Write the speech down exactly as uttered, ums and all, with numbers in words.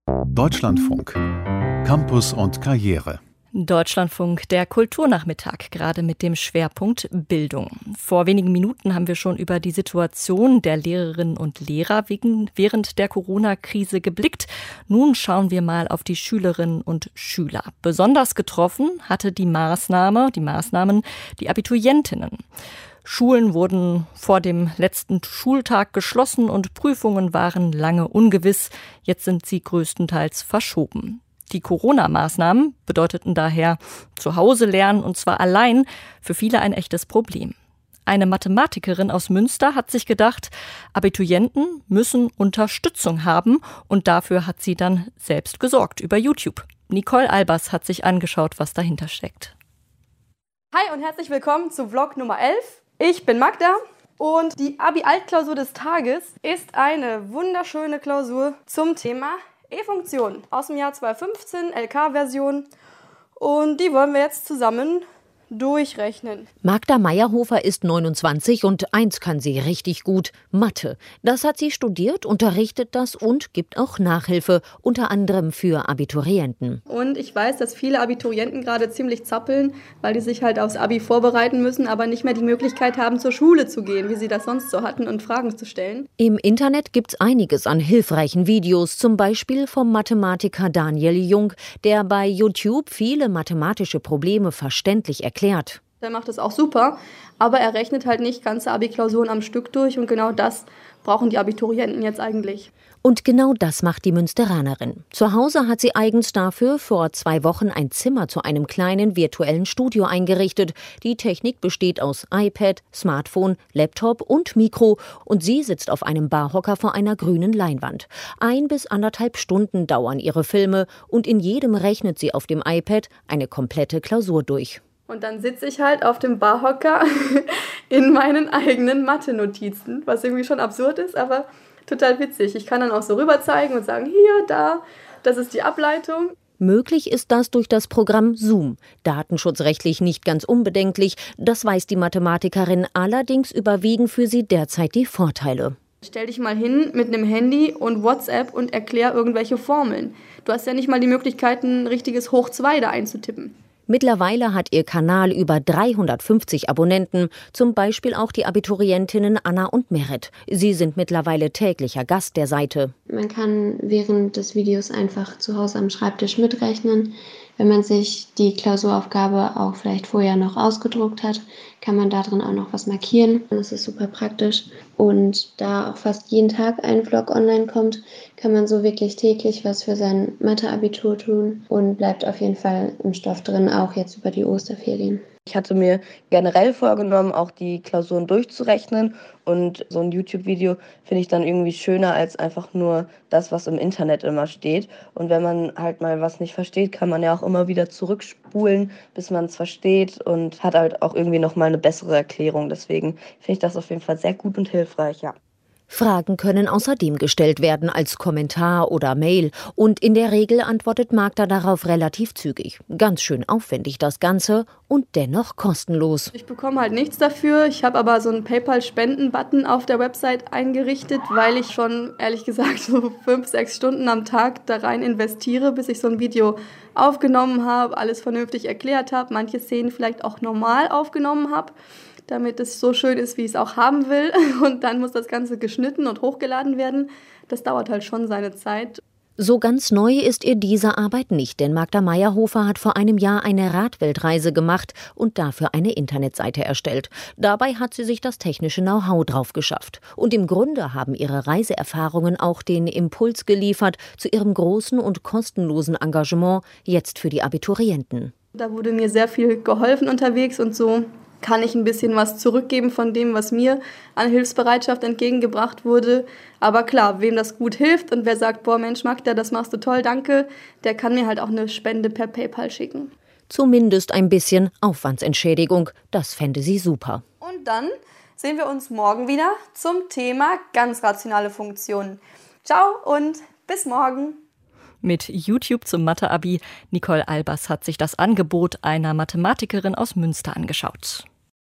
Deutschlandfunk. Campus und Karriere. Deutschlandfunk, der Kulturnachmittag, gerade mit dem Schwerpunkt Bildung. Vor wenigen Minuten haben wir schon über die Situation der Lehrerinnen und Lehrer wegen, während der Corona-Krise geblickt. Nun schauen wir mal auf die Schülerinnen und Schüler. Besonders getroffen hatte die Maßnahme, die Maßnahmen die Abiturientinnen. Schulen wurden vor dem letzten Schultag geschlossen und Prüfungen waren lange ungewiss. Jetzt sind sie größtenteils verschoben. Die Corona-Maßnahmen bedeuteten daher zu Hause lernen und zwar allein, für viele ein echtes Problem. Eine Mathematikerin aus Münster hat sich gedacht, Abiturienten müssen Unterstützung haben und dafür hat sie dann selbst gesorgt über YouTube. Nicole Albers hat sich angeschaut, was dahinter steckt. Hi und herzlich willkommen zu Vlog Nummer elf. Ich bin Magda und die Abi-Altklausur des Tages ist eine wunderschöne Klausur zum Thema E-Funktion aus dem Jahr zweitausendfünfzehn, L K-Version. Und die wollen wir jetzt zusammen durchrechnen. Magda Meyerhofer ist neunundzwanzig und eins kann sie richtig gut: Mathe. Das hat sie studiert, unterrichtet das und gibt auch Nachhilfe, unter anderem für Abiturienten. Und ich weiß, dass viele Abiturienten gerade ziemlich zappeln, weil die sich halt aufs Abi vorbereiten müssen, aber nicht mehr die Möglichkeit haben, zur Schule zu gehen, wie sie das sonst so hatten und Fragen zu stellen. Im Internet gibt's einiges an hilfreichen Videos, zum Beispiel vom Mathematiker Daniel Jung, der bei YouTube viele mathematische Probleme verständlich erklärt. Erklärt. Der macht das auch super, aber er rechnet halt nicht ganze Abi-Klausuren am Stück durch und genau das brauchen die Abiturienten jetzt eigentlich. Und genau das macht die Münsteranerin. Zu Hause hat sie eigens dafür vor zwei Wochen ein Zimmer zu einem kleinen virtuellen Studio eingerichtet. Die Technik besteht aus iPad, Smartphone, Laptop und Mikro und sie sitzt auf einem Barhocker vor einer grünen Leinwand. Ein bis anderthalb Stunden dauern ihre Filme und in jedem rechnet sie auf dem iPad eine komplette Klausur durch. Und dann sitze ich halt auf dem Barhocker in meinen eigenen Mathe-Notizen, was irgendwie schon absurd ist, aber total witzig. Ich kann dann auch so rüber zeigen und sagen, hier, da, das ist die Ableitung. Möglich ist das durch das Programm Zoom. Datenschutzrechtlich nicht ganz unbedenklich, das weiß die Mathematikerin, allerdings überwiegen für sie derzeit die Vorteile. Stell dich mal hin mit einem Handy und WhatsApp und erklär irgendwelche Formeln. Du hast ja nicht mal die Möglichkeit, ein richtiges Hoch zwei da einzutippen. Mittlerweile hat ihr Kanal über dreihundertfünfzig Abonnenten, zum Beispiel auch die Abiturientinnen Anna und Merit. Sie sind mittlerweile täglicher Gast der Seite. Man kann während des Videos einfach zu Hause am Schreibtisch mitrechnen. Wenn man sich die Klausuraufgabe auch vielleicht vorher noch ausgedruckt hat, kann man da drin auch noch was markieren. Das ist super praktisch. Und da auch fast jeden Tag ein Vlog online kommt, kann man so wirklich täglich was für sein Mathe-Abitur tun und bleibt auf jeden Fall im Stoff drin, auch jetzt über die Osterferien. Ich hatte mir generell vorgenommen, auch die Klausuren durchzurechnen und so ein YouTube-Video finde ich dann irgendwie schöner als einfach nur das, was im Internet immer steht. Und wenn man halt mal was nicht versteht, kann man ja auch immer wieder zurückspulen, bis man es versteht und hat halt auch irgendwie nochmal eine bessere Erklärung. Deswegen finde ich das auf jeden Fall sehr gut und hilfreich, ja. Fragen können außerdem gestellt werden als Kommentar oder Mail und in der Regel antwortet Magda darauf relativ zügig. Ganz schön aufwendig das Ganze und dennoch kostenlos. Ich bekomme halt nichts dafür, ich habe aber so einen PayPal-Spenden-Button auf der Website eingerichtet, weil ich schon, ehrlich gesagt, so fünf, sechs Stunden am Tag da rein investiere, bis ich so ein Video aufgenommen habe, alles vernünftig erklärt habe, manche Szenen vielleicht auch normal aufgenommen habe, damit es so schön ist, wie ich es auch haben will. Und dann muss das Ganze geschnitten und hochgeladen werden. Das dauert halt schon seine Zeit. So ganz neu ist ihr diese Arbeit nicht, denn Magda Meyerhofer hat vor einem Jahr eine Radweltreise gemacht und dafür eine Internetseite erstellt. Dabei hat sie sich das technische Know-how drauf geschafft. Und im Grunde haben ihre Reiseerfahrungen auch den Impuls geliefert zu ihrem großen und kostenlosen Engagement jetzt für die Abiturienten. Da wurde mir sehr viel geholfen unterwegs und so kann ich ein bisschen was zurückgeben von dem, was mir an Hilfsbereitschaft entgegengebracht wurde. Aber klar, wem das gut hilft und wer sagt, boah Mensch Magda, das machst du toll, danke, der kann mir halt auch eine Spende per PayPal schicken. Zumindest ein bisschen Aufwandsentschädigung, das fände sie super. Und dann sehen wir uns morgen wieder zum Thema ganz rationale Funktionen. Ciao und bis morgen. Mit YouTube zum Mathe-Abi. Nicole Albers hat sich das Angebot einer Mathematikerin aus Münster angeschaut.